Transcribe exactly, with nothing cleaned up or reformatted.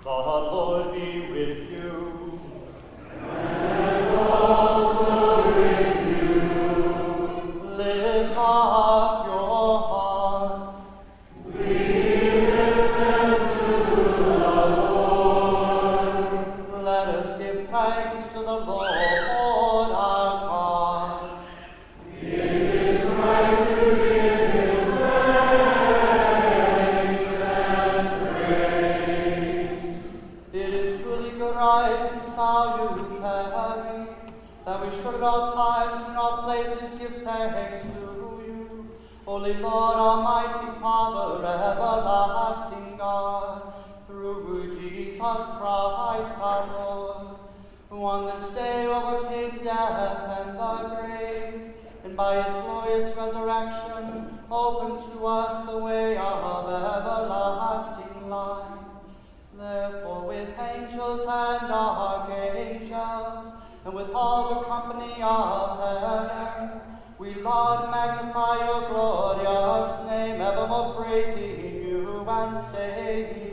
The Lord be with you. And also with you. Lift up your hearts. We lift them to the Lord. Let us give thanks to the Lord our God. It is right to give him thanks and praise. It is truly good, right, and salutary that we should at all times and in all places give thanks to you, Holy Lord, Almighty Father, everlasting God, through Jesus Christ our Lord, who on this day overcame death and the grave, and by his glorious resurrection opened to us the way of everlasting life. Therefore, with angels and archangels, and with all the company of heaven, we laud and magnify your glorious name, evermore praising you and saying,